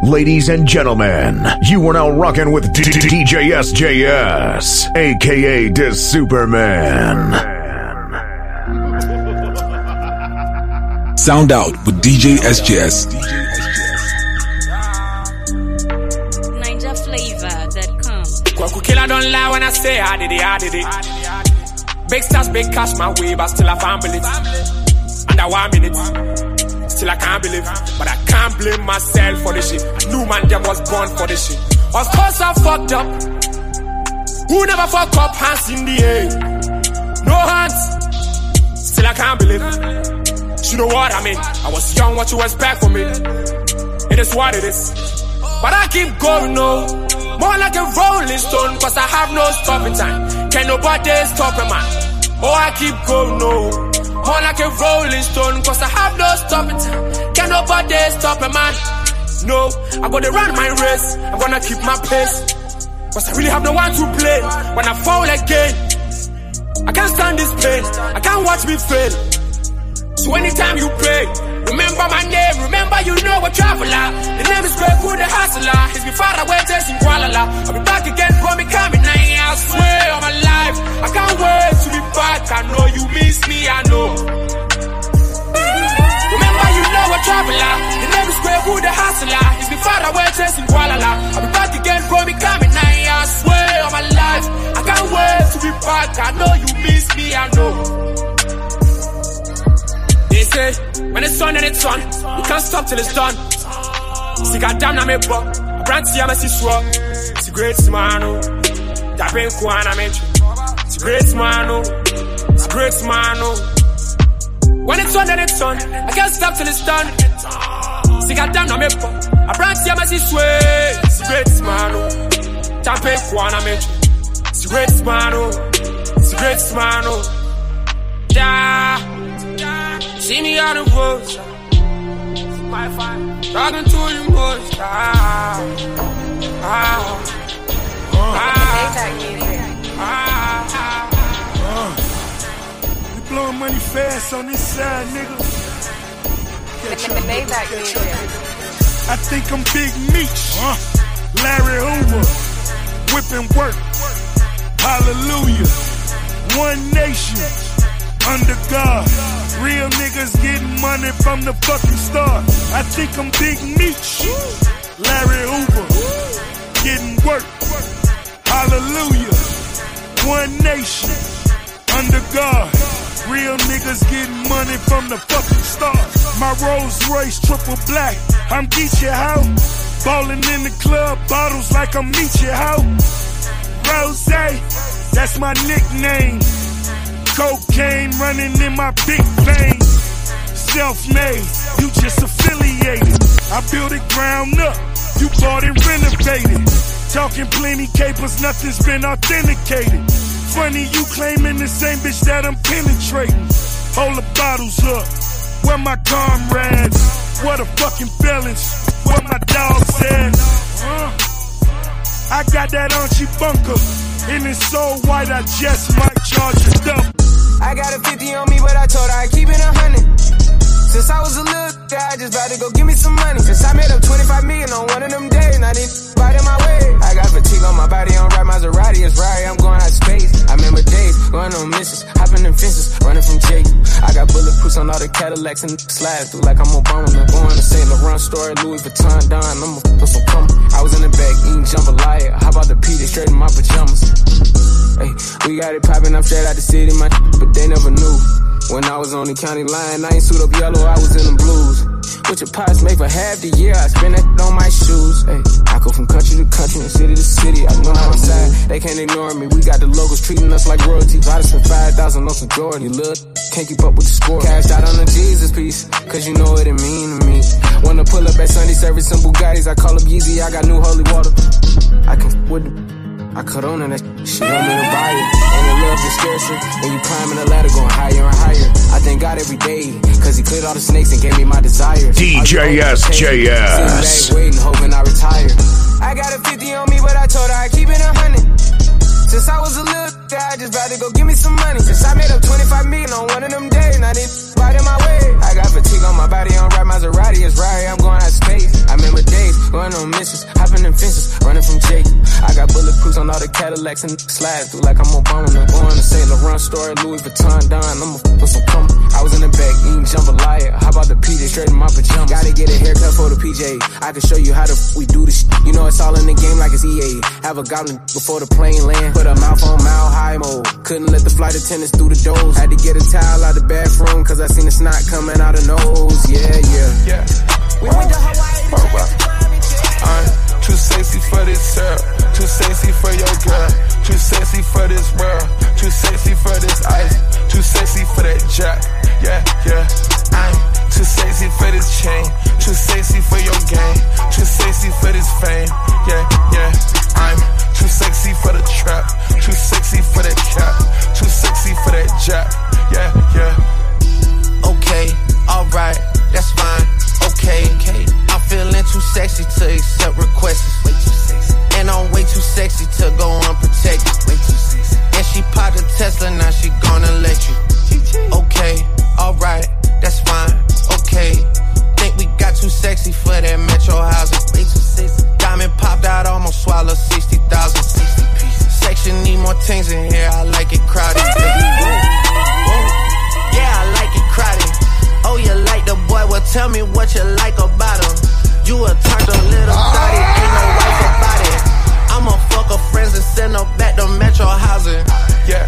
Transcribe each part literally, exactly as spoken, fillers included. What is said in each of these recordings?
Ladies and gentlemen, you are now rocking with D J S J S, aka the Superman. Sound out with D J S J S. Ninja flavor that comes. Kwaku killer don't lie when I say I did it, I did it. Big stars, big cash my way, but still I can't believe. Under one minute, still I can't believe. But I can't blame myself for this shit. I knew man them was born for this shit. Of course I fucked up. Who never fuck up? Hands in the air. No hands. Still I can't believe. You know what I mean? I was young, what you expect from me? It is what it is. But I keep going, no. More like a rolling stone, cause I have no stopping time. Can nobody stop a man? Oh, I keep going, no. More like a rolling stone, cause I have no stopping time. Can nobody stop a man? No, I'm gonna run my race. I'm gonna keep my pace. Cause I really have no one to play. When I fall again, I can't stand this pain. I can't watch me fail. So anytime you pray, remember my name, remember you know a traveler. The name is Kwaku the Hustler. He's been far away chasing Kuala. I'll be back again for me coming now. I swear on my life, I can't wait to be back. I know you miss me, I know. Remember you know a traveler. The name is Kwaku the Hustler. He's been far away chasing Kuala. I'll be back again for me coming now. I swear on my life, I can't wait to be back. I know you miss me, I know. They say, when it's on and it's on, you can't stop till it's done. See, goddamn, I'm a buck. I brand see, I'm a siswa. It's a great man, oh. Japan, Kuana, mention. It's a great man, oh. It's a great man, oh. When it's on and it's on, I can't stop till it's done. See, goddamn, I'm a buck. I brand see, I'm a siswa. It's a great man, oh. Japan, Kuana, mention. It's a great man, oh. It's a great man, oh. Yeah. See me on the road, talking to you boys. Ah, ah, ah, ah, ah. We blowing money fast on this side, nigga. Catch up, catch up. I think I'm Big Meech, uh. Larry Hoover, whipping work. Hallelujah, one nation under God. Real niggas getting money from the fucking start. I think I'm Big Meech, Larry Hoover, getting work. Hallelujah, one nation, under God. Real niggas getting money from the fucking start. My Rolls Royce triple black, I'm Geechee How. Ballin' in the club, bottles like I'm Meechee How. Rose, that's my nickname. Cocaine running in my big veins. Self-made, you just affiliated. I built it ground up, you bought it renovated. Talking plenty capers, nothing's been authenticated. Funny you claiming the same bitch that I'm penetrating. Hold the bottles up, where my comrades? What the fucking felons? What my dog said? Uh, I got that Archie bunker, and it's so white I just might charge it double. I got a fifty on me, but I told her I keep it a hundred. Since I was a little guy, I just about to go give me some money. Since I made up twenty-five million on one of them days, and I didn't bite in my way. I got fatigue on my body, on right Maserati, it's right, I'm going out of space. I remember days, going on missions, hopping in fences, running from Jake. I got bulletproofs on all the Cadillacs and slide through like I'm Obama. I'm going to Saint Laurent store, Louis Vuitton, Don, I'ma put some cum. I was in the back eating jambalaya, how about the P, they straight in my pajamas. Hey, we got it poppin', I'm straight out the city, my but they never knew. When I was on the county line, I ain't suit up yellow, I was in them blues. What your pots make for half the year, I spend that on my shoes. Hey, I go from country to country and city to city, I know how to side, they can't ignore me. We got the locals treating us like royalty. I just spent five thousand on some Jordan, look, can't keep up with the score. Cashed out on the Jesus piece, cause you know what it mean to me. Wanna pull up at Sunday service in Bugattis, I call up Yeezy, I got new holy water. I can with the I cut on and that she want me to buy it. And the love is scarcer when you climbing the ladder going higher and higher. I thank God every day, cause he cleared all the snakes and gave me my desires. D J S J S. Sitting back waiting, hoping I retire. I got a fifty on me, but I told her I keep it a hundred. Since I was a little guy, I just about to go give me some money. Since I made up twenty-five million on one of them days, and I didn't bite in my way. I got fatigue on my body, on right Maserati, it's right, I'm going out of space. I remember days, going on fences, running from Jake. I got bulletproofs on all the Cadillacs and slide through like I'm Obama. I'm going to Saint Laurent store, Louis Vuitton, Don. I'ma f with some cum. I was in the back eating jambalaya. How about the P J straight in my pajamas? Gotta get a haircut for the P J. I can show you how the f we do this shit. You know it's all in the game like it's E A. Have a goblin before the plane land. Put a mouth on mile high mode. Couldn't let the flight attendants through the doors. Had to get a towel out the bathroom cause I seen the snot coming out of nose. Yeah, yeah. Yeah. We went to Hawaii. I'm too sexy for this syrup, too sexy for your girl, too sexy for this world, too sexy for this ice, too sexy for that jack. Yeah, yeah. I'm too sexy for this chain, too sexy for your game, too sexy for this fame. Yeah, yeah. I'm too sexy for the trap, too sexy for that cap, too sexy for that jack. Yeah, yeah. Okay, alright, that's fine. Okay, okay. I'm feeling too sexy to accept requests. Way too sexy. And I'm way too sexy to go unprotected. Way too sexy. And she popped a Tesla, now she gonna let you. Okay, alright, that's fine. Okay. Think we got too sexy for that metro housing. Way too sexy. Diamond popped out, almost swallowed sixty thousand. sixty pieces. Section need more things in here, I like it crowded. Yeah, I like it crowded. Oh, you like the boy? Well, tell me what you like about him. You a turned a little thotty, ain't no wife about it. I'ma fuck her friends and send her back to Metro housing. Yeah.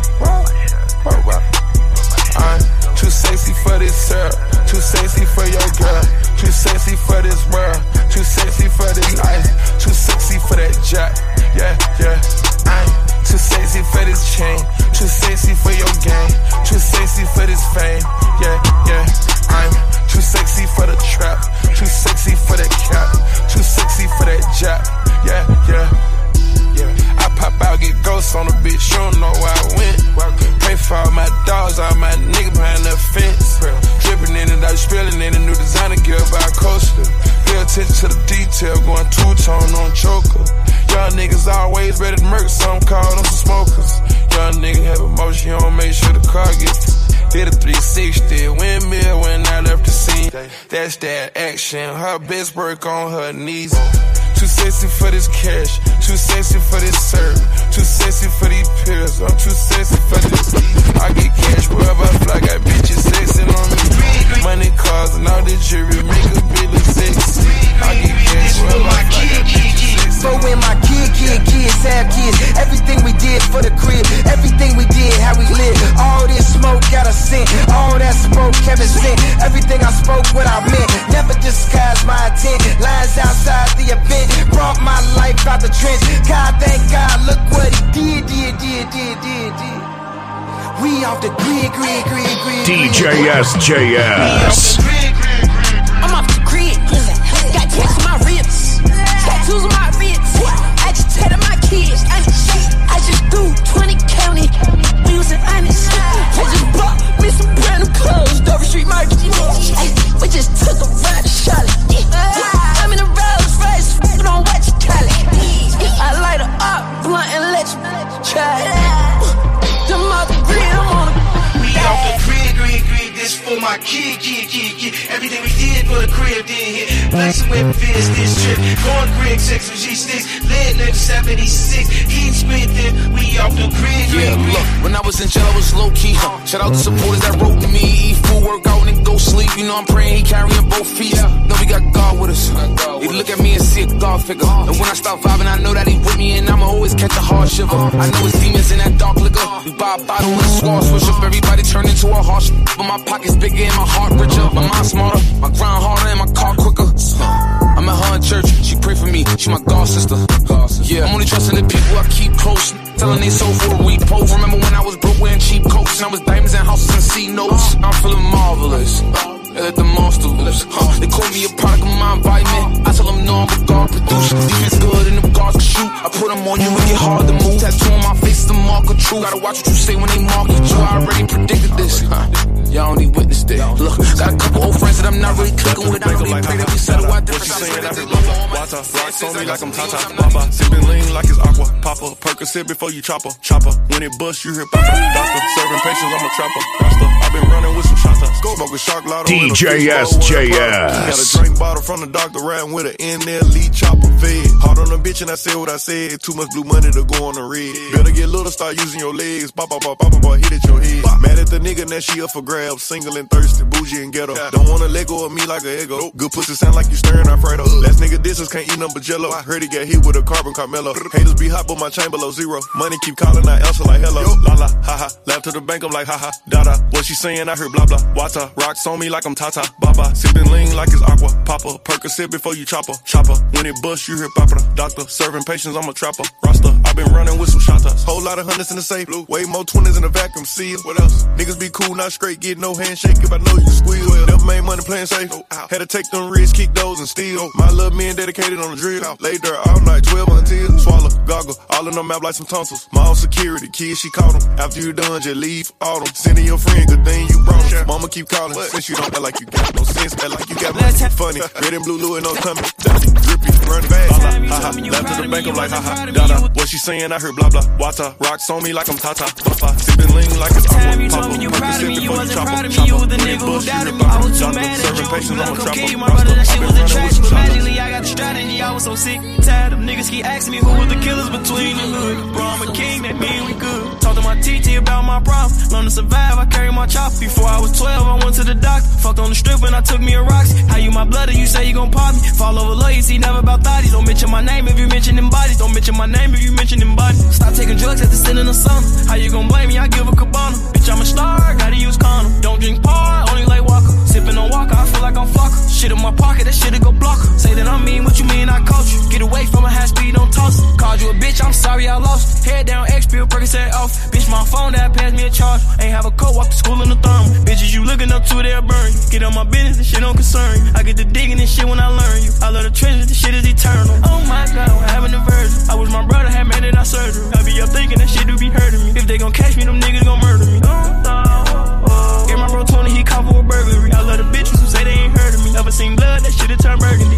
I'm too sexy for this syrup, too sexy for your girl, too sexy for this world, too sexy for this ice, too sexy for that jack. Yeah, yeah. I'm too sexy for this chain, too sexy for your game, too sexy for this fame. Yeah, yeah. I'm too sexy for the trap, too sexy for that cap, too sexy for that jack. Yeah, yeah. Yeah, I pop out, get ghosts on the bitch, you don't know where I went. Pray for all my dogs, all my niggas behind the fence. Dripping in it, I spilling in a new designer gear by a coaster. Pay attention to the detail, going two-tone on choker. Young niggas always ready to murk, some call them some smokers. Young nigga have emotion, you don't make sure the car gets. Did a three sixty, windmill when I left the scene. That's that action, her best work on her knees. Too sexy for this cash, too sexy for this serve, too sexy for these pills, I'm too sexy for this. I get cash wherever I fly, got bitches sexing on me. Money, cars, and all the jewelry, make a bill of sexy. I get cash wherever I fly, got bitches sexing. So when my kid, kid, kids have kids, everything we did for the crib, everything we did, how we live, all this smoke got a scent, all that smoke Kevin sent, everything I spoke what I meant, never disguise my intent, lines outside the event, brought my life out the trench, God thank God, look what he did, did, did, did, did, did. We off the grid, grid, grid, grid. D J S J S. I'm off the grid, got tats on my ribs, tattoos on my ribs, agitated my kids, I just do twenty county, we was in honest, I just bought me some brand new clothes, Dover Street Market, we just took a ride to Charlotte, I'm in a Rolls Royce, don't watch you call it, I light her up, blunt and let you try it, them off the grid, I'm on the we off the grid, grid, grid, this for my kid, kid, kid, kid, everything we did for the crib, did hit, flexing with Fizz this trip, going grid, six with G six, lead lift seventy-six, heat spitting, we off the grid, grid, Yeah, look, when I was in jail, I was low-key, huh? Shout out to supporters that wrote to me, eat food, work out, and go sleep, you know I'm praying he carrying both feet, know we got God with us, he look at me and see a God figure, and when I start vibing, I know that he with me, and I'ma always catch a hard shiver, I know it's demons in that dark liquor, we buy a bottle and a sword, switch up, everybody turn into a harsh, but my pockets bigger and my heart richer, my mind smarter, my grind harder and my car quicker, I'm at her in church, she pray for me, she my God sister, yeah, I'm only trusting the people I keep close, telling they soul for a repo, remember when I was broke wearing cheap coats, and I was diamonds and houses and C notes, I'm feeling marvelous, they let the monster loose, huh? They call me a product of my environment, I tell them no, I'm a God produce, defense good and them guards can shoot, I put them on you and get hard to move, tattoo on my face is the mark of truth, gotta watch what you say when they market you, I already predicted this, huh? Y'all only witnessed it, look, got a couple old friends that I'm not really clicking with, I know they pray that we settle, I What she saying? I heard blah blah. Wata, rocks on me like I'm Tata. Baba, sipping lean like it's aqua. Papa, Percocet before you chopper. Chopper, when it bust, you hear papa. Doctor, serving patients, I'm a trapper. Rasta, I've been running with some shots. Smoking shark lotto. D J S J S. Got a drink bottle from the doctor, riding with an N L E chopper fed. Hard on the bitch and I said what I said. Too much blue money to go on the red. Better get little, start using your legs. Pop, pop, pop, pop, pop, hit at your head. Mad at the nigga, that she up for grabs. Single and thirsty, bougie and ghetto. Don't wanna let go of me like a ego. Good pussy sound like you stirring Alfredo. Last nigga distance can't eat nothing but jello. Heard he got hit with a carbon Carmelo. Haters be hot, but my chain below zero. Money keep calling, I answer like hello. La la, ha ha. Laugh to the bank, I'm like ha ha. Da da. What she saying? I heard blah blah. Wata, rocks on me like I'm Tata. Baba, sipping lean like it's aqua. Papa, Percocet before you chopper. Chopper, when it bust, you hear papa. Doctor, serving patients, I'm a trapper. Rasta, I've been running with some shotas. Whole lot of hundreds in the safe. Way more twenties in the vacuum seal. What else? Niggas be cool, not straight. Get no handshake if I know you squeal. Never made money playing safe. Had to take them risks, kick those and steal. My little men dedicated on the drill. Laid there all night, twelve until swallow, goggle. All in them map like some tonsils. My own security, kids, she caught them. After you done, just leave all them. Sending your friend, good thing you brought them. Mama keep calling. Since you don't act like you got no sense, act like you got money. Funny, red and blue, Louis, no tummy. Dirty, drippy, running fast. Ha ha, left to the bank, I'm like ha ha. Da da. What she saying? I heard blah blah. Wata, rocks on me like I'm Tata. Papa, sipping lean like it's aqua. You told me you proud of me, you wasn't proud of me, you was the nigga who doubted me. I was too mad at you, you let go kill you, my brother, that shit was a trash. But magically I got the strategy, I was so sick, tired of niggas keep asking me who was the killers between the hood. Bro, I'm a king, that mean we good. Talk to my T T about my problems, learn to survive, I carry my chop. Before I was twelve, I went to the doctor, fucked on the strip and I took me a rocks. How you my blood and you say you gon' pop me? Fall over loyalty, never about thotties. Don't mention my name if you mention them bodies. Don't mention my name if you mention them bodies. Stop taking drugs at the sin in the sun. How you gon' blame me? I give a cabana. Bitch, I'm a star, gotta use condom. Don't drink par, only like Walker. Sippin' on Walker, I feel like I'm fucker. Shit in my pocket, that shit'll go blocker. Say that I'm mean, what you mean I coach you? Get away from a high speed, don't toss it. Called you a bitch, I'm sorry I lost. Head down, X pill, Percocet off. Bitch, my phone that passed me a charge. Ain't have a coat, walk to school in the thumb. Bitches you looking up to, they'll burn you. Get on my business, this shit don't concern you. I get to digging this shit when I learn you. I love the treasure, this shit is eternal. Oh my God, I'm having a virgin. I wish my brother had made it out surgery. I be up thinking that shit do be hurting me. If they gon' catch me, them niggas gon' murder me. Oh, oh, oh. Get my bro twenty, he caught for a burglary. I love the bitches who say they ain't heard of me. Never seen blood, that shit it turn burgundy.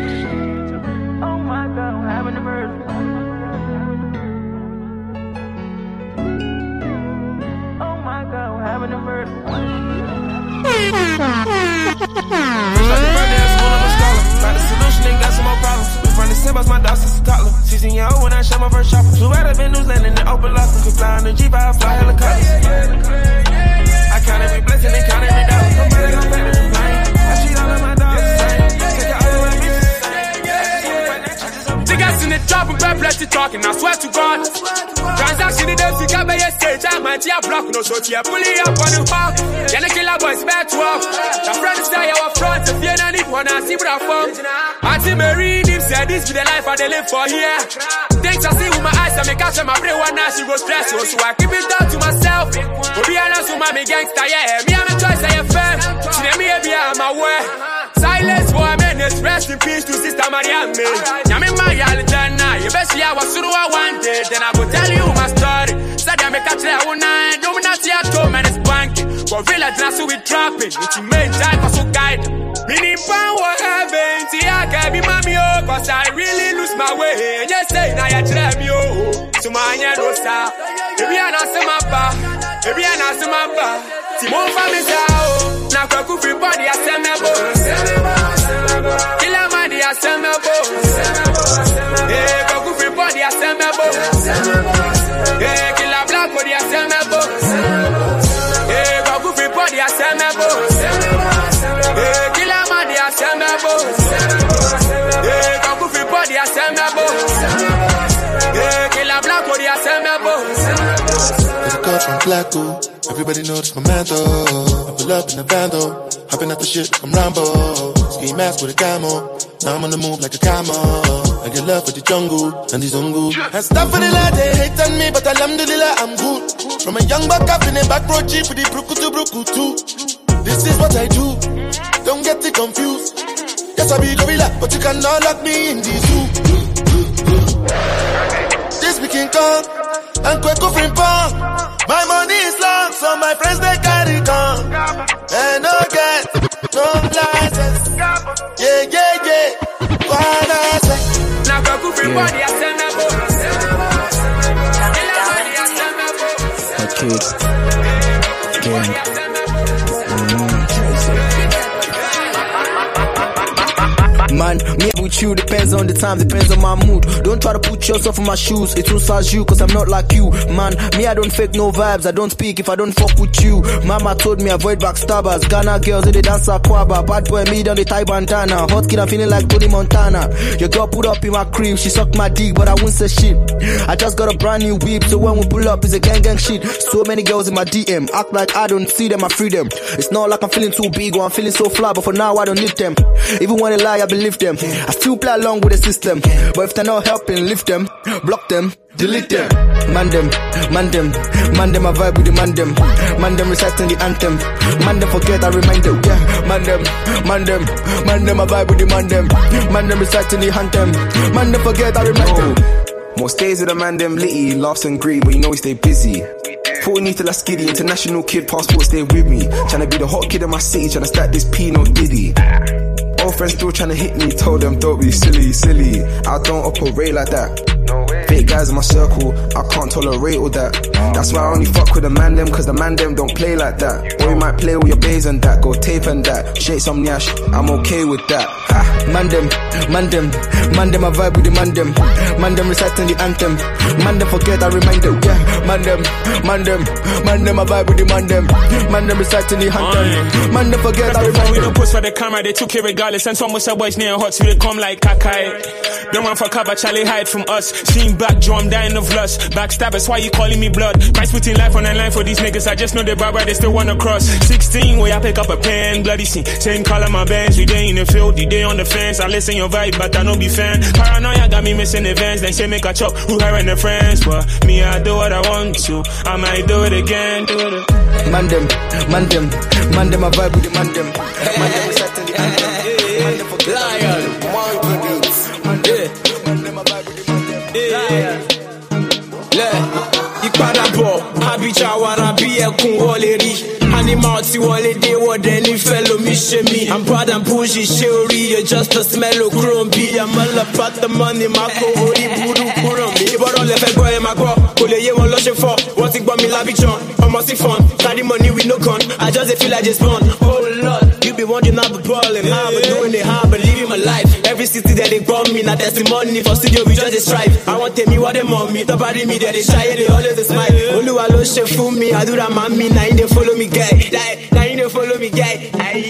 Oh my God, I'm having a virgin. Oh my God, I'm having a virgin. Find a solution, ain't got some more problems. Been from the symbols, my dog since a toddler. sixteen year old when I shot my first chopper. Flew out of Venue's land in the open locker. Could fly on the Jeep, I fly helicopters. I count every blessing and count every dollar. Nobody gon' pay me the pain. I treat all of my dogs the same. Take all of my bitches the same. Niggas in the trap and bad plenty talking, I swear to God. Transaction in the figure by your stage, I'm anti-a block, no so tia pulling up on the hawk. Can I kill a boys bad to walk? The friends say our front, if you don't need one, I see what I found. Auntie Mary, him said this be the life I they live for here. Things I see with my eyes, I make catch my brain one night, she go stressful, so I keep it down to myself. But be honest with my gangster, yeah, me I'm a choice, I am fam. She let me be on my way. Silence for a minute, rest in peace to Sister Mariam. Yami Maya Alejandra, you best see I was sure I wanted, then I will tell you my story. Said I make a tell one night, no one not here to man is banking. For village now so we dropping, which you made time for so guide. Meaning power heaven, see I can be mommy oh, cause I really lose my way. And you say now you tell me oh, so my hand no star. If you are not some mappa, if you are not some mappa, see more family sao. Now go free body I send me boss. Kill a man I send me boss. Yeah, go free body I send me boss. Yeah, kill a black body I send me boss. Yeah, go free body I send me boss. Yeah, kill a man I send me boss. Yeah, go free body I send me boss. Yeah, kill a black body I send me boss. There's a girl from Blacko. Everybody knows my man though. I pull up in the van though. Hopping out the shit like I'm Rambo. Ski mask with a camo. Now I'm on the move like a camo. I get love for the jungle and the zungu. And stuff for the lad, they hate on me, but alhamdulillah, I'm good. From a young buck up in a back road jeep with the bruku to bruku too. This is what I do. Don't get it confused. Yes, I be gorilla, but you cannot lock me in the zoo. This we King Kong and Kweko Frimpong. My money is long, so my friends they carry gun. And no get, no license. Yeah, yeah, yeah. Everybody has sent me book. Okay. Gang. Man, me with you depends on the time, depends on my mood. Don't try to put yourself in my shoes, it won't size you, cause I'm not like you. Man, me I don't fake no vibes, I don't speak if I don't fuck with you. Mama told me avoid backstabbers, Ghana girls, they dance aquaba. Bad boy me down the Thai bandana, hot kid I'm feeling like Tony Montana. Your girl put up in my crib, she sucked my dick, but I won't say shit. I just got a brand new whip, so when we pull up, it's a gang gang shit. So many girls in my D M, act like I don't see them, I free them. It's not like I'm feeling too big or I'm feeling so fly, but for now I don't need them. Even when they lie, I believe them. I still play along with the system, but if they're not helping, lift them, block them, delete them. Man them, man them, man them, I vibe with the man them. Man them reciting the anthem. Man them forget, I remind them. Yeah, man them, man them, man them, I vibe with the man them. Man them reciting the anthem. Man them forget, I remind them. Most days of the man them litty, laughs and greed, but you know we stay busy. Forty to last skiddy, international kid, passport stay with me. Tryna be the hot kid in my city, tryna stack this P, no diddy. Old friends still tryna hit me, told them don't be silly, silly. I don't operate like that. Fake guys in my circle, I can't tolerate all that. That's why I only fuck with the man them, cause the man them don't play like that. Or you might play with your bays and that, go tape and that, shake some nyash, I'm okay with that. Ha. Man them, man them, man them, I vibe with the man them. Man them reciting the anthem. Man them forget, I remind them. Yeah, man them, man them, man them, I vibe with the man them. Man them reciting the anthem. Man them forget, I remind them. We don't post for the camera, they took it regardless. And some was a boys near hot, so they come like Kakai. Don't want for cover, Charlie hide from us. Seen back, Joe, I'm dying of lust. Backstabbers, why you calling me blood? Christ putting life on the line for these niggas. I just know they bad, but they still wanna cross. sixteen, where I pick up a pen, bloody scene. Same color my bands, we day in the field, you day on the fence. I listen your vibe, but I don't be fan. Paranoia got me missing events. They say make a chop, who her and their friends. But me, I do what I want to. I might do it again, do it. Man them, man them, man them, I vibe with the man them. Man them reciting the anthem. Man them forget. Lion, monkey beats. Man them, I vibe with the man them. Yeah. Ipada bo, Abija wanna be a kungoleri. Animal ti wale de what any fellow mission me. I'm proud and pushy, sherry, you're just a smell of grumpy. I'm all about the money, my go, ori buru kurumi. But all the fake boy, my go, Kole ye one lushing for. What's it about me, Labichon? I'm mostly fun, carry money with no con. I just feel like just born. Oh Lord, you be wondering how be balling, how be doing it, how be living my life. Every city that they bomb me, now testimony for studio, we just strive. I want to tell me what they want me, the body me, that they shy, they always they smile. Only I love shit for me, I do that, mommy, now they follow me, guy. Now you don't follow me, guy.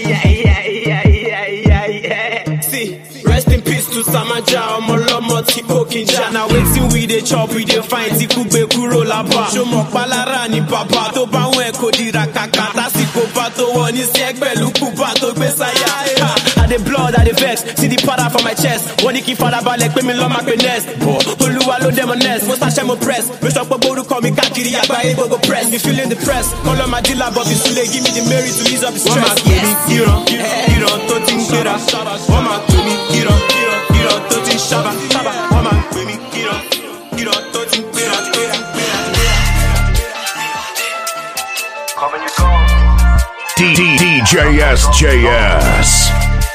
See, rest in peace to Samaja. I'm a lot more tipo kinja. Now waiting we the chop, we the find Tikube Kuro Lapa. Show more Palarani Papa. To Bawe Kodira Kaka. Tasiko Pato, one is Yagbe Luku Pato Besaya. I the blood, I the vex. See the powder from my chest. One keep father balek, women love my goodness. Oluwa lo them on nest. Most I shame press. Wish up a bowl to call me Kakiri. Yagba able go press. Me feeling depressed. Call on my dealer, but it's too late. Give me the Mary to ease up the stress. One baby, you know, you know, touching Kira. One baby, you know, you know, touching Shaba. One baby, you know, you know, touching Kira. Come and you go. D J S J S.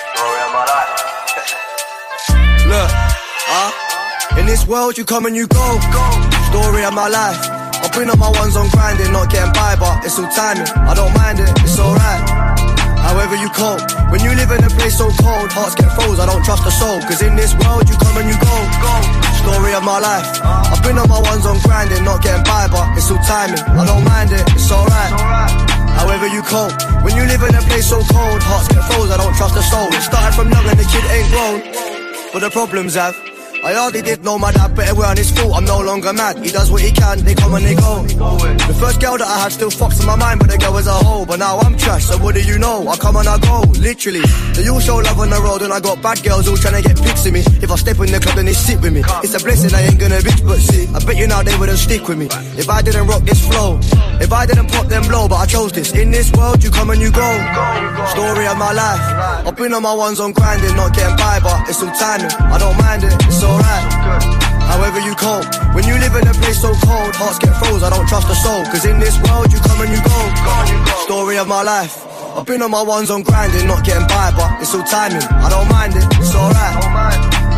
Look, uh, in this world you come and you go. Story of my life. I've been on my ones on grinding, not getting by, but it's all timing. I don't mind it, it's alright. However you cope, when you live in a place so cold, hearts get froze, I don't trust a soul. Cause in this world you come and you go. Story of my life. I've been on my ones on grinding, not getting by, but it's all timing. I don't mind it, it's alright. However you cope, when you live in a place so cold, hearts get froze, I don't trust a soul. It started from young and the kid ain't grown, but the problems have. I hardly did know my dad better wear on his fault. I'm no longer mad, he does what he can, they come and they go. The first girl that I had still fucks in my mind, but the girl was a hoe. But now I'm trash, so what do you know? I come and I go, literally. They all show love on the road and I got bad girls all trying to get pics of me. If I step in the club then they sit with me. It's a blessing, I ain't gonna bitch, but see, I bet you now they wouldn't stick with me if I didn't rock this flow, if I didn't pop them blow. But I chose this. In this world you come and you go. Story of my life. I've been on my ones on grinding, not getting by, but it's all timing. I don't mind it, it's alright. However you cope, when you live in a place so cold, hearts get froze, I don't trust a soul. Cause in this world you come and you go. Story of my life. I've been on my ones on grinding, not getting by, but it's all timing. I don't mind it, it's alright.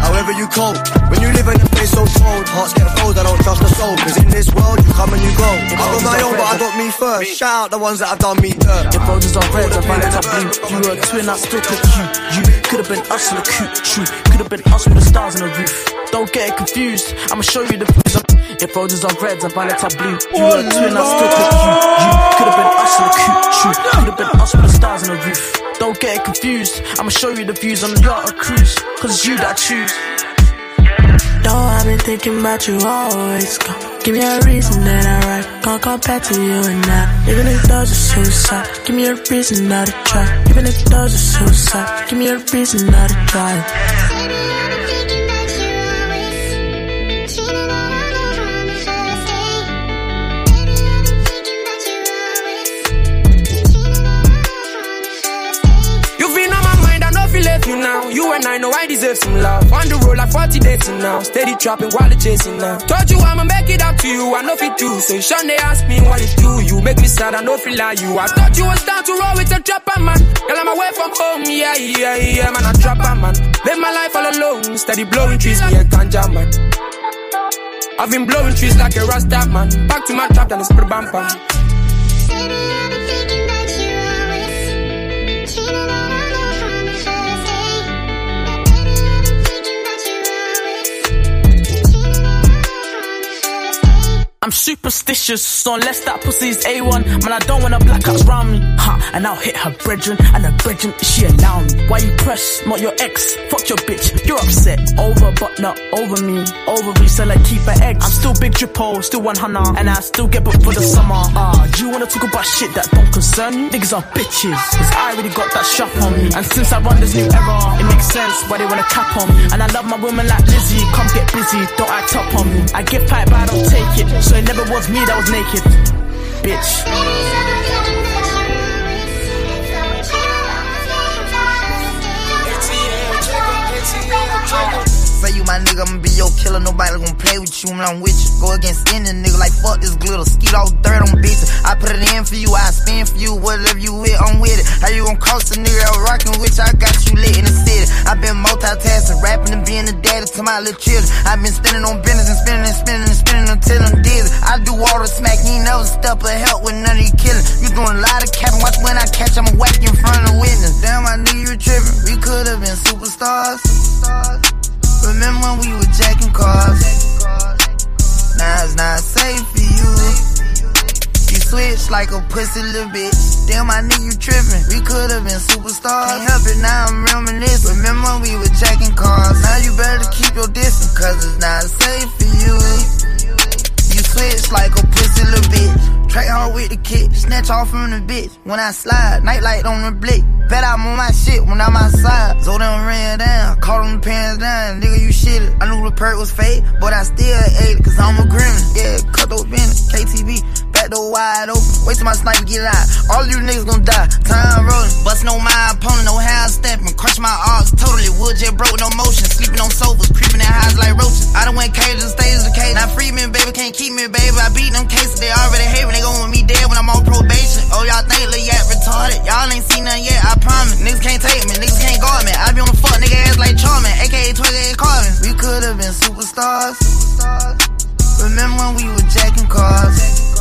however you cope. When you live in a place so cold, hearts get froze, I don't trust the soul. Cause in this world, you come and you go. I got my own, but I got me first. Shout out the ones that have done me dirt. Your roses are red, the violets are blue. You were a twin, I still pick you. You could've been us in the coop, true. Could've been us with the stars on the roof. Don't get it confused, I'ma show you the views. If roses are red, the violets are blue. You were a twin, I still pick you. You could've been us in the coop, true. Could've been us with the stars on the roof. Don't get it confused, I'ma show you the views on the yacht or cruise. Cause it's you that I choose. Though I've been thinking about you always. Come, give me a reason that I ride. Can't come back to you and I. Even if those are suicide, give me a reason not to try. Even if those are suicide, give me a reason not to try. You now, you and I know I deserve some love. On the road like forty days now, steady trapping while chasing now. Told you I'ma make it up to you, I know if it do. So Sean they ask me what it do. You make me sad, I know feel like you. I thought you was down to roll with a trapper man. Girl, I'm away from home, yeah, yeah, yeah, man, a trapper man. Live my life all alone, steady blowing trees, me a ganja man. I've been blowing trees like a Rasta man. Back to my trap, then it's pretty bumper. I'm superstitious, so unless that pussy's A one, man, I don't want a black cats round me. Ha, and I'll hit her brethren, and her brethren, she allow me. Why you press, not your ex? Fuck your bitch, you're upset. Over, but not over me. Over me, so like keep her eggs. I'm still big drippo, still one hundred, and I still get booked for the summer. Ah, do you wanna talk about shit that don't concern you? Niggas are bitches, cause I already got that shop on me. And since I run this new era, it makes sense why they wanna cap on me. And I love my women like Lizzie, come get busy, don't act up on me. I give pipe, but I don't take it. So it never was me that was naked, bitch. Say you my nigga, I'ma be your killer. Nobody gon' play with you when I'm with you. Go against any nigga like fuck this glitter. Skeet all dirt on bitches. I put it in for you, I spin for you. Whatever you with, I'm with it. How you gon' cost a nigga out rockin' with you? I got you lit in the city. I been multitasking, rapping and being the daddy to my little children. I been spinning on business and spinning and spinning and spinning until I'm dizzy. I do water smack, you ain't never step or help with none of you killing. You doing a lot of capping, watch when I catch, I'ma whack in front of the witness. Damn, my nigga, you tripping. We could've been superstars. Remember when we were jacking cars? Now it's not safe for you. You switch like a pussy little bitch. Damn, my nigga, you tripping. We could've been superstars. Can't help it, now I'm reminiscing. Remember when we were jacking cars? Now you better keep your distance, cause it's not safe for you. You switch like a pussy little bitch. Track hard with the kick, snatch off from the bitch. When I slide, nightlight on the blick. Bet I'm on my shit when I'm outside. So them ran down, caught them pants down. Nigga, you shitted. I knew the perk was fake, but I still ate it, cause I'm a grimace. Yeah, cut those business, K T V. Back door wide open, wait till my sniper get out. All you niggas gon' die, time rolling. Bustin' on my opponent, no how I'm stepping. Crush my arcs, totally wood jet broke, no motion. Sleeping on sofas, creeping in highs like roaches. I done went cages and stages of cage. Now free me, baby, can't keep me, baby. I beat them cases, they already hate me. They gon' want me dead when I'm on probation. Oh, y'all think Lil Yak retarded? Y'all ain't seen nothing yet, I promise. Niggas can't take me, niggas can't guard me. I be on the fuck nigga ass like Charmin, aka twenty-eight Carvin. We could've been superstars. Remember when we were jacking cars?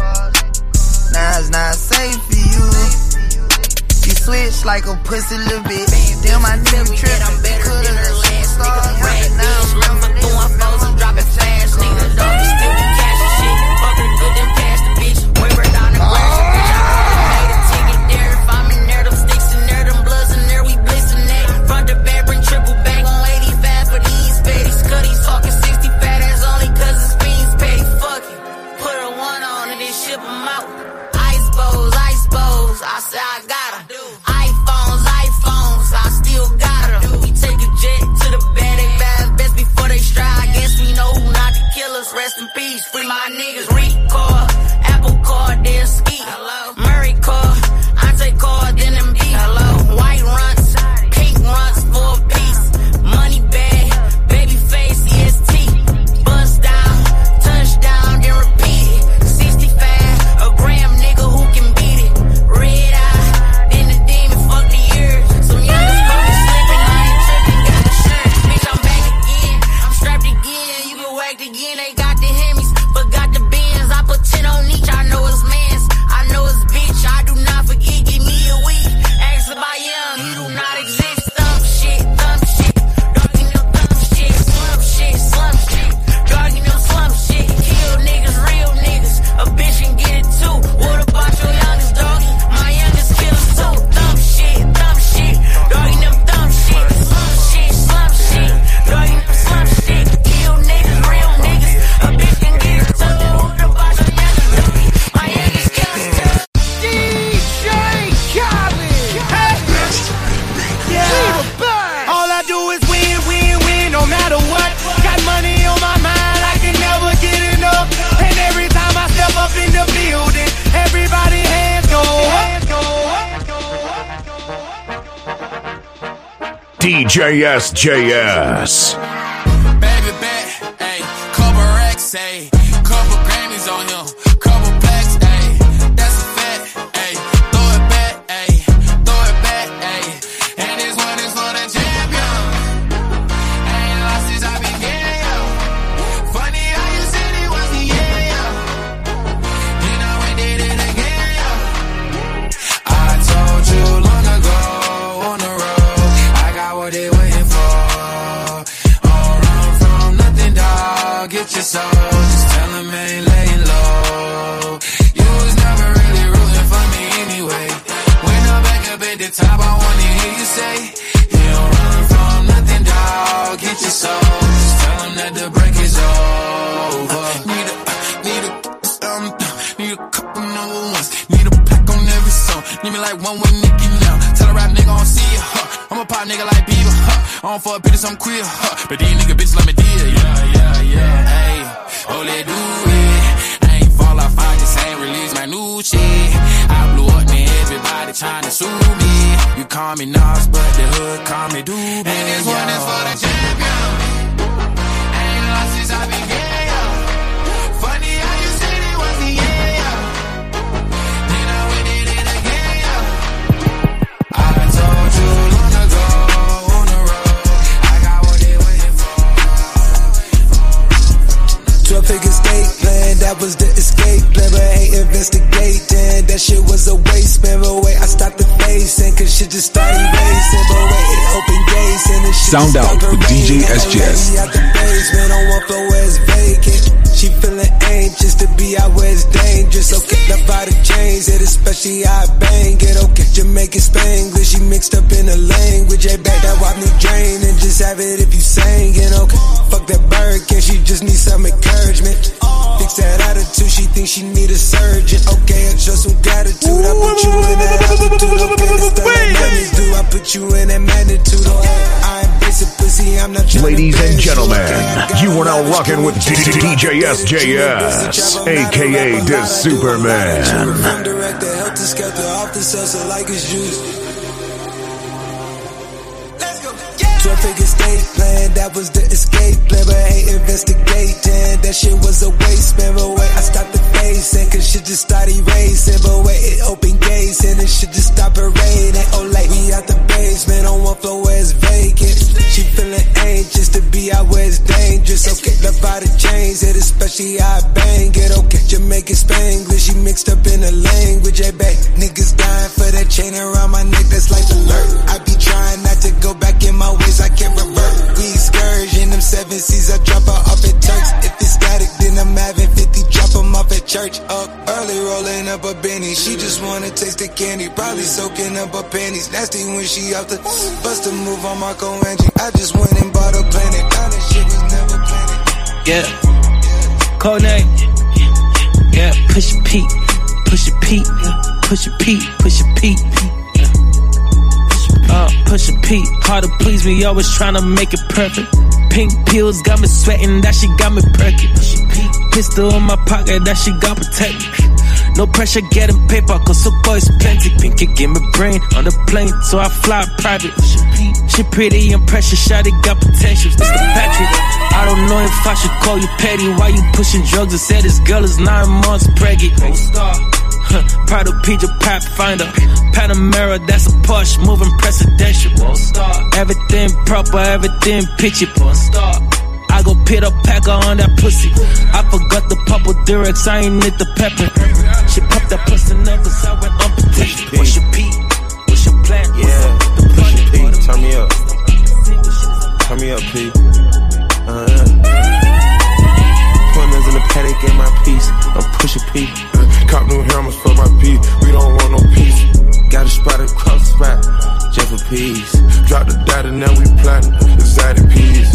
Now it's not safe for you. You switch like a pussy little bitch. Damn, my nigga trippin'. We could've been superstars. Now I'm throwing foes and dropping flash. Niggas don't be still be cash and shit. Fucking good and past the bitch. Waver down the grass. Bitch, I made a ticket there. If I'm in there, them sticks in there, them bloods in there, we blitzin' that. Front to back, bring triple bang on eighty-five for these petty scuddies. Talking sixty fat ass only cause it's beans petty. Fuck it. Put a one on and then ship 'em out. Ice bows, ice bows. I say I got 'em. iPhones, iPhones. I still got 'em. D J S J S. Baby back, ayy, couple racks, ayy, couple Grammys on him, couple plaques, ayy, that's a fact, ayy, throw it back, ayy, throw it back, ayy, and this one is for the champion. Ain't lost since I began, yo. Funny how you said it was the year, yo. You know we did it again, yo. I told you long ago on the road, I got what they waiting for. Get your soul, just tell them I ain't laying low. You was never really rooting for me anyway. When I'm back up at the top, I wanna hear you say, you don't run from nothing, dog. Get your soul, just tell them that the break is over. Need a, need a, um, need a couple number ones. Need a pack on every song. Need me like one with Nicki now. Tell a rap nigga I don't see it, huh. I'm a pop nigga like Bieber, huh. I don't fuck bitches, I'm queer, huh. But these nigga bitches let me deal, yeah, yeah, yeah. Hey, oh, let do it. I ain't fall off, I just ain't release my new shit. I blew up, man, everybody trying to sue me. You call me Nas, but the hood call me Doobie. And this one is for the champion. Ain't lost since I began, yo. Funny how you said it was the year, yo. You know we did it again, yo. I told you long ago on the road, I got what they waiting for. twelve figure state plan, that was the escape plan, but ain't investigating. That shit was a waste, man, but wait, I stopped the facing, cause shit just started racing, but wait, it opened gates, and the shit Sound out with D J S J S. Out the basement, on one floor where it's vacant. She feeling anxious to be out where it's dangerous. Okay, left by the chains, it especially how I bang it. Okay, Jamaican Spanglish, she mixed up in the language. Hey, back that wop me drain and just have it if you sang it. Okay, fuck that Birkin, she just needs some encouragement. Fix that attitude, she thinks she need a surgeon. Okay, I show some gratitude, I put you in that altitude. Okay, that's the magnitude, I put you in that magnitude. Okay, I embrace it, pussy, I'm not trying to. Ladies and gentlemen, you are now rocking with D J S J S, aka the Superman. From director, help to skelter off the salsa like it's juice. twelve figure state plan, that was the escape plan, but ain't investigating. That shit was a waste, man, but wait, I stopped the facing, cause shit just started racing, but wait, it opened gates, and it shit just stopped parading. Oh, like, we out the basement, on one floor where it's vacant. She feeling anxious to be out where it's dangerous. Okay, left by the chains, it especially how I bang it. Okay, Jamaican Spanglish, she mixed up in the language. Hey, back, niggas dying for that chain around my neck, that's like alert. I be trying not to go back in my ways, I can't revert. We excursion, them seven C's, I drop her off at Turks. If it's static, then I'm having fifty, drop them off at church. Up early, rolling up a Benny. She just wanna taste the candy, probably soaking up her panties. Nasty when she out the bust a move on Marco Angie. I just went and bought a planet, now this shit was never planned. Yeah, Kodak. Yeah, push a P, push a P, push a P, push a P. Uh, push a P, hard to please me, always tryna make it perfect. Pink pills got me sweating, that shit got me perky. Pistol in my pocket, that shit got protected. No pressure getting paper, cause so boys plenty. Pinky give me brain on the plane, so I fly private. She pretty and precious, shawty got potential. It's the Patrick. I don't know if I should call you petty. Why you pushing drugs and said this girl is nine months pregnant? Huh, Prado Pedro Pathfinder, Panamera, that's a Porsche, moving presidential. Everything proper, everything picture. I go pit a packer on that pussy. I forgot the purple Durex, I ain't need the pepper. She popped that pussy up cause I went unprotected. What's your P? What's your plan? Yeah, push your P, turn me up. Turn me up, P. Uh-huh. Pointers in the paddock, get my piece. I'm pushing P. Cop new hammers for my P. We don't want no peace. Got a spot across the spot, just for peace. Drop the data, now we plotting. Exotic peas.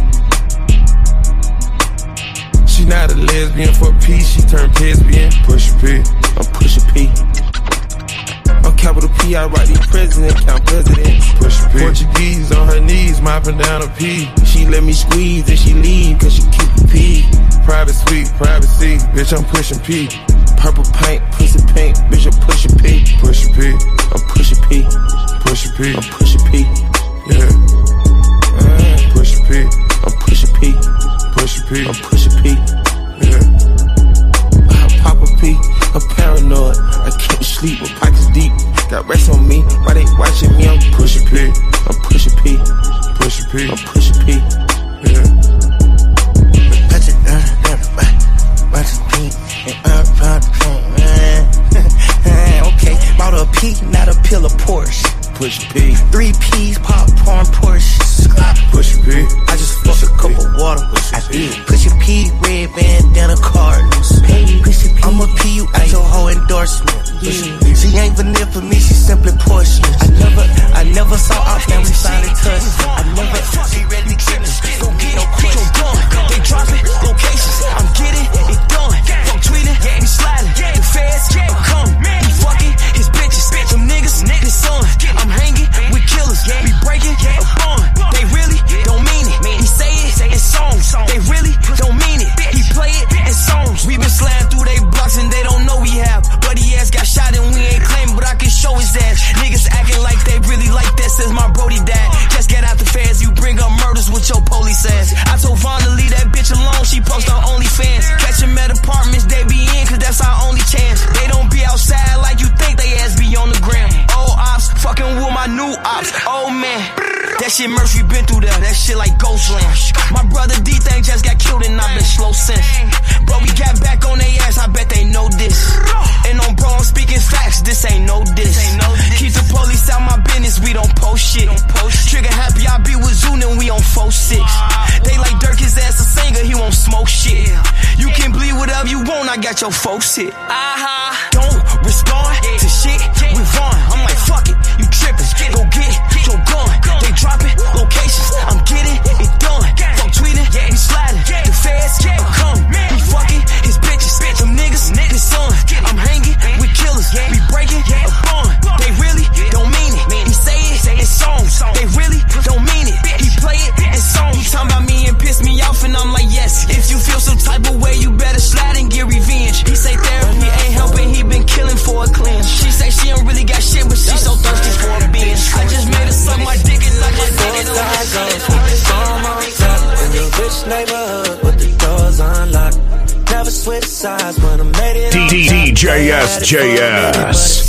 She not a lesbian for peace. She turned lesbian. Push a P. I'm pushing P. On capital P, I write the president, count presidents. Push a P. Portuguese on her knees, mopping down a P. She let me squeeze and she leave, cause she keep a P. Private suite, privacy, bitch, I'm pushing P. Purple paint, pussy paint, bitch, I'm pushing P. Push a P. I'm pushing P. Push a P. I'm pushing P. Yeah. Uh, Push P. I'm Pusha P. Push P. I'm Pusha P. Yeah. I pop a P. I'm paranoid. I can't sleep with pockets deep. Got rest on me. Why they watching me? I'm Pusha P. I'm Pusha P. Pusha P. I'm Pusha P. Yeah. Touch it, uh, everybody. Watch it, P. And I'm proud of okay, bought a P, not a pill of Porsche. Push P. Three P's, popcorn, Porsche. Push P. I just fucked a cup of water. I did. Push a P, red bandana, Cardinals. I'ma P you out your whole endorsement. Yeah. She ain't vanilla for me, she simply portion. I never, I never saw out there we finally touched. I never, she ready to get me. Go get no question. They dropping locations. I'm getting it done. Fuck tweeting, we sliding. The feds are coming. He fucking his bitches. Them niggas, his son. I'm hanging with killers. We breaking a bond. They really don't mean it. He say it in songs. They really don't mean it. He play it in songs. We been slammed through they blocks and they don't know we have. But he ass got shot and we ain't claiming, but I can show his ass. Niggas acting like they really like that since my Brody died. Just get out the feds, you bring up murders with your police ass. I told Vaughn to leave that bitch alone, she post on OnlyFans. Catch them at apartments, they be in, cause that's our only chance. They don't be outside like you think they ass be on the gram. Old ops, fucking with my new ops. Oh man, that shit Mercy been through there, that shit like Ghostland. My brother D-Thing just got killed and I've been slow since. But we got back on their ass, I bet they know this. And on bro, I'm speaking facts, this ain't no diss. Keep the police out my business, we don't post shit. Trigger happy, I be with Zoon and we on four six. They like Dirk, his ass a singer, he won't smoke shit. You can bleed whatever you want, I got your folks hit. Uh-huh. Don't respond to shit with Vaughn. I'm like, fuck it, you trippin'. Go get your gun. They dropping locations, I'm getting it done. Fuck tweeting, we sliding. The feds are coming. He fucking his bitches. Them niggas, his son. I'm hanging with killers. We breaking a bond. They really don't mean it. He say it in songs. They really don't mean it. He play it in songs. He talking about me and piss me off and I'm like, yes. If you feel some type of way, you better slide and get revenge. He say therapy ain't helping, he been killing for a cleanse. She say she don't really got shit, but she so thirsty for a binge. I just made her suck my dick and I just did it on my in the rich neighborhood with the doors unlocked. Never switch sides when I made it. D J S J S.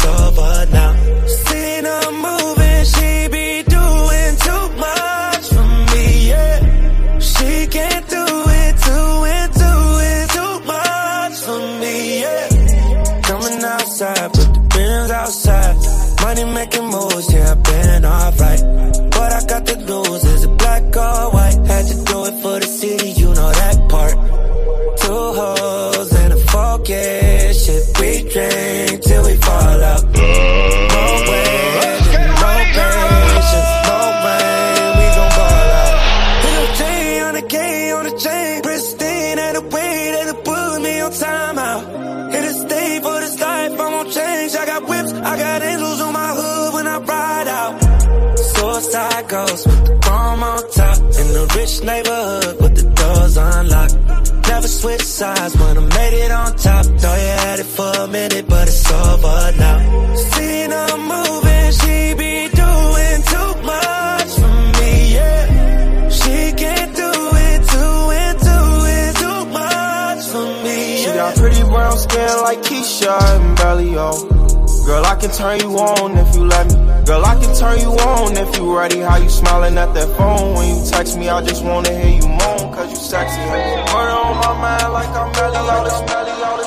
Seen her moving, she be doing too much for me, yeah. She can't do it, do it, do it too much for me, yeah. Coming outside, put the bins outside. Money making moves, yeah, I've been alright. What I got to lose, is it black or white? Had to do it for the city, you know that part. Two hoes and a focus, shit we drink till we fall out. No way, no patience, no rain, we gon' ball out. Hit a J on the K on the chain, pristine at the way that'll put me on timeout. Hit a stay for this life, I won't change. I got whips, I got angels on my hood when I ride out. Suicide ghost with the chrome on top. In the rich neighborhood with the doors unlocked. Never switch sides when I made it on top. Thought you had it for a minute, but it's over now. Seen her moving, she be doing too much for me, yeah. She can't do it, do it, do it too much for me, yeah. She got pretty brown skin like Keisha and Belly, oh. Girl, I can turn you on if you let me. Girl, I can turn you on if you ready. How you smiling at that phone when you text me? I just wanna hear you moan, cause you sexy. Murder on my mind like I'm Melly Lotus, Melly Lotus.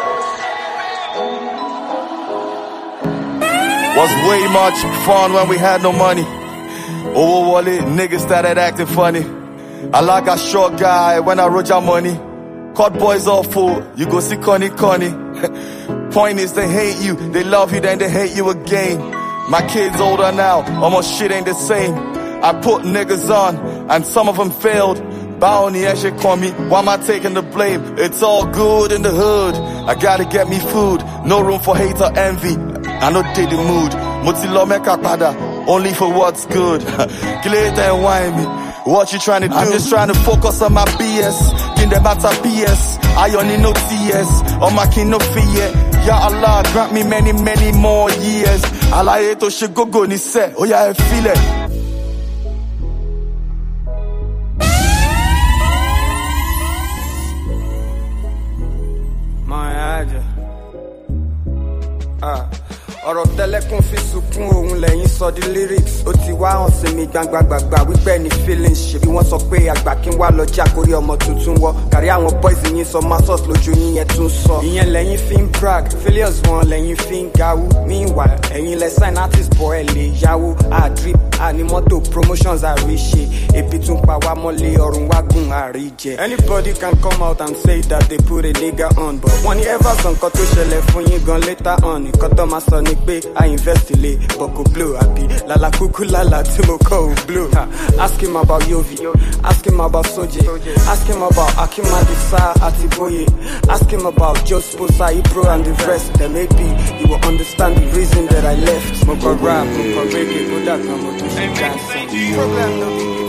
Was way much fun when we had no money. Over wallet, niggas started acting funny. I like a short guy when I wrote your money. Caught boys off full, you go see Connie Connie. Point is they hate you, they love you, then they hate you again. My kid's older now, almost shit ain't the same. I put niggas on, and some of them failed. Bounty and shit call me, why am I taking the blame? It's all good in the hood, I gotta get me food. No room for hate or envy, I know they the mood. Mutilo meka pada, only for what's good. Kill it and whine me, what you trying to do? I'm just trying to focus on my B S. Kin them matter P S, I only know T S. On my kin no fear. Ya Allah, grant me many, many more years. Allah eto she go go ni se, oh yeah I feel it. sọ the lyrics. Ó ti wá hàn sí mi gbangba-gbàgbà wípé ní feelings ṣe bí wọ́n sọ pé àgbà kí n wá lọ́jà kórí ọmọ tuntun wọ́. Kárí àwọn boys yín sọ máa sọ́ọ̀sì lójú yín yẹn tún sọ. Ìyẹn lẹ́yìn fi ń brag, failures wọn lẹ́yìn fi ń gawú. Meanwhile, ẹ̀yin lẹ sign artist bọ̀ ẹ̀ lè yáwó. A drip, a ní mọ́tò promotions àríṣe. Ebi tún pa wá mọ́lé ọrùn wá gùn àríjẹ. Anybody can come out and say that they put a nigga on, but wọ́n ní ever sọ nǹkan tó ṣẹlẹ̀ fún yín gan later on. Nǹkan tó máa sọ ni pé I invest ilé, but kò blow àbí lálá kúkú lálá tí mo kọ́ ò blow. Ask him about Yovi, ask him about Soje, ask him about Akimadisa Atiboye, ask him about Josposa, Ibro and the rest. Then maybe you will understand the reason that I left. Moko rap, moko reggae, Buddha, moko dance. Problem no be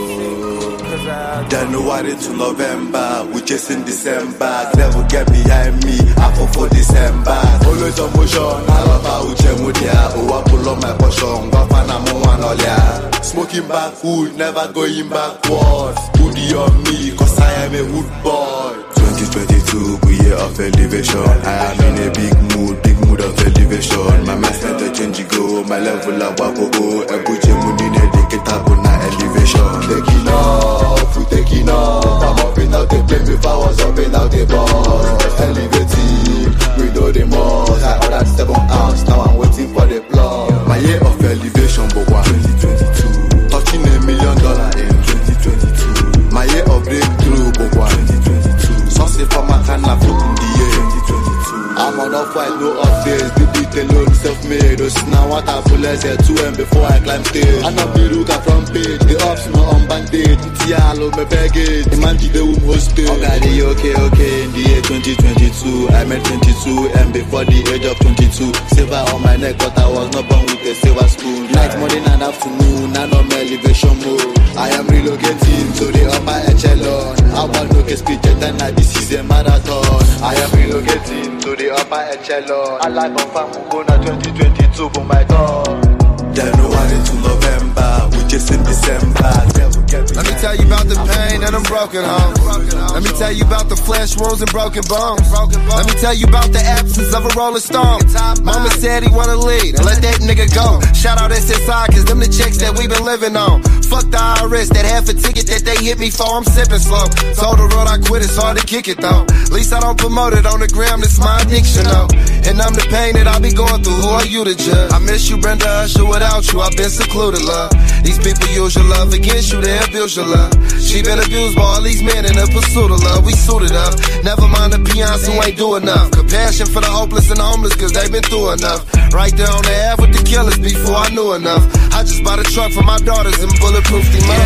January to November, we chasing December. Devil get behind me, I fall for December. Always on motion, I love how Uche Mudia. Oh, I pull up my portion, Bafana Moanolia. Smoking back wood, never going backwards. Hoodie on me, cause I am a wood boy. twenty twenty-two, we year of elevation. I am in a big mood, big mood of elevation. My mindset to change go, my level of wako go. Ebuche Mudine, they get up on elevation. Taking off, we taking off. I'm hopping out the plane before I was hopping out the bus. Elevating, we know the most. I ordered seven ounce, now I'm waiting for the plug. My year of elevation, but one twenty twenty-two. Touching a million dollar in twenty twenty-two. My year of breakthrough, but one twenty twenty-two. Saucy for my can I put in the year twenty twenty-two. I'm on off white, no updates. The beat alone, self-made. Those now what I full as a two M before I climb stage. And I'm the look at front page. The ups no on bandage. Tialo me baggage. The man did the womb hostage. Okay, okay, okay. In the year twenty twenty-two, I made twenty-two and before the age of twenty-two. Silver on my neck, but I was not born with a silver spoon. Night, morning and afternoon, and on my elevation mode. I am relocating to the upper echelon. I want to get speech and now this is a marathon. I am relocating to the upper echelon. I like on Famugona twenty twenty-two, but my God. January to November, we just in December. Let me tell you about the pain and them broken homes. Let me tell you about the flesh wounds and broken bones. Let me tell you about the absence of a rolling stone. Mama said he wanna lead and let that nigga go. Shout out S S I, cause them the checks that we been living on. Fuck the I R S, that half a ticket that they hit me for, I'm sipping slow. Told the road I quit, it's hard to kick it though. At least I don't promote it on the gram, it's my addiction though. And I'm the pain that I be going through, who are you to judge? I miss you, Brenda Usher, without you I've been secluded, love. These people use your love against you, they abuse your love. She been abused by all these men in the pursuit of love. We suited up, never mind the peons who ain't do enough. Compassion for the hopeless and the homeless, cause they been through enough. Right there on the half with the killers before I knew enough. I just bought a truck for my daughters and bulletproof them up.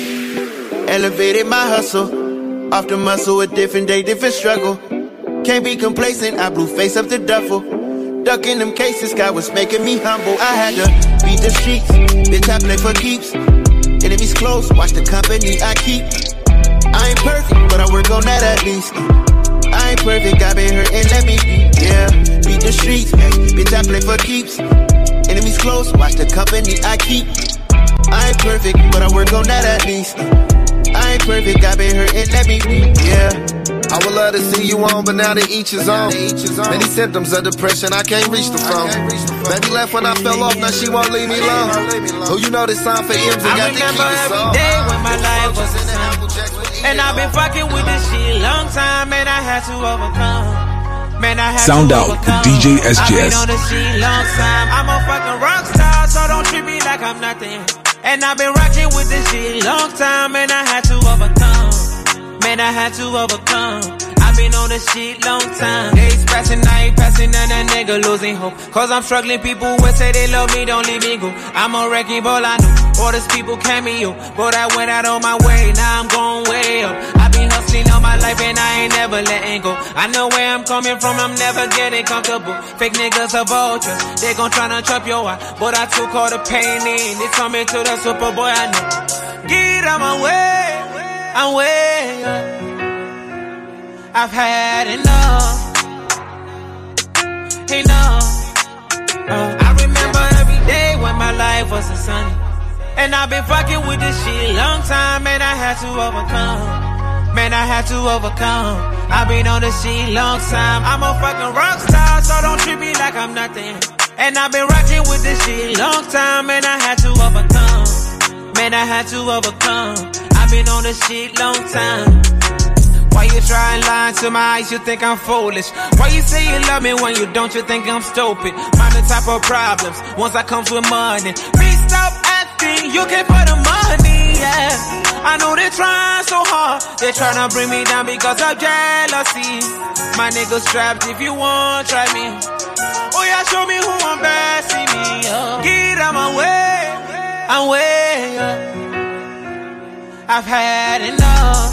Yeah. Elevated my hustle, off the muscle, a different day, different struggle. Can't be complacent, I blew face up the duffel. Ducking them cases, God was making me humble. I had to beat the streets, bitch I play for keeps. Enemies close, watch the company I keep. I ain't perfect, but I work on that at least. I ain't perfect, I been hurt and let me be. Yeah, beat the streets, bitch I play for keeps. Enemies close, watch the company I keep. I ain't perfect, but I work on that at least. I ain't perfect, I been hurt and let me be. Yeah. I would love to see you on, but now they each is on. Many symptoms of depression, I can't reach the phone. Baby left when I fell off, now she won't leave me alone. Who you know this sign for M's and got to keep it every day when my life was a sun. And I've been fucking with this shit long time, and I had to overcome. Man, I had Sound to out overcome. with D J S J S. I've been on this shit long time. I'm a fucking rock star, so don't treat me like I'm nothing. And I've been rocking with this shit long time, and I had to overcome. Man, I had to overcome. I've been on this shit long time. Days passing, I ain't passing, and a nigga losing hope. Cause I'm struggling, people will say they love me, don't leave me go. I'm a wrecking ball, I know. All these people cameo, but I went out on my way, now I'm going way up. I've been hustling all my life, and I ain't never letting go. I know where I'm coming from, I'm never getting comfortable. Fake niggas are vultures, they gon' tryna chop your eye. But I took all the pain in, it's coming to the super boy, I know. Get out my way. I'm way up. I've had enough. Enough. Uh, I remember every day when my life wasn't sunny. And I've been fucking with this shit long time, and I had to overcome. Man, I had to overcome. I've been on this shit long time. I'm a fucking rock star, so don't treat me like I'm nothing. And I've been rocking with this shit long time, and I had to overcome. Man, I had to overcome. I've been on this shit long time. Why you try and lie to my eyes? You think I'm foolish. Why you say you love me when you don't? You think I'm stupid. Mind the type of problems once I comes with money. Please stop acting. You can put the money, yeah. I know they're trying so hard. They're trying to bring me down because of jealousy. My niggas strapped. If you want, try me. Oh yeah, show me who I'm best. See me, uh. Get out my way. I'm way up. I've had enough.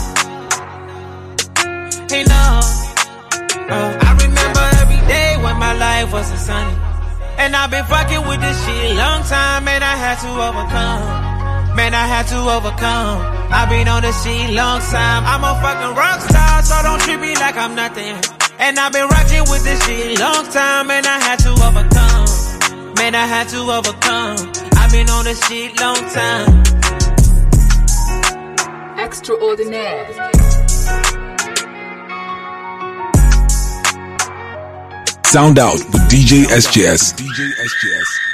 Enough. Uh, I remember every day when my life wasn't sunny. And I've been fucking with this shit long time, and I had to overcome. Man, I had to overcome. I've been on this shit long time. I'm a fucking rock star, so don't treat me like I'm nothing. And I've been rocking with this shit long time, and I had to overcome. Man, I had to overcome. I've been on this shit long time. Extraordinaire. Sound out with D J S J S. D J S J S.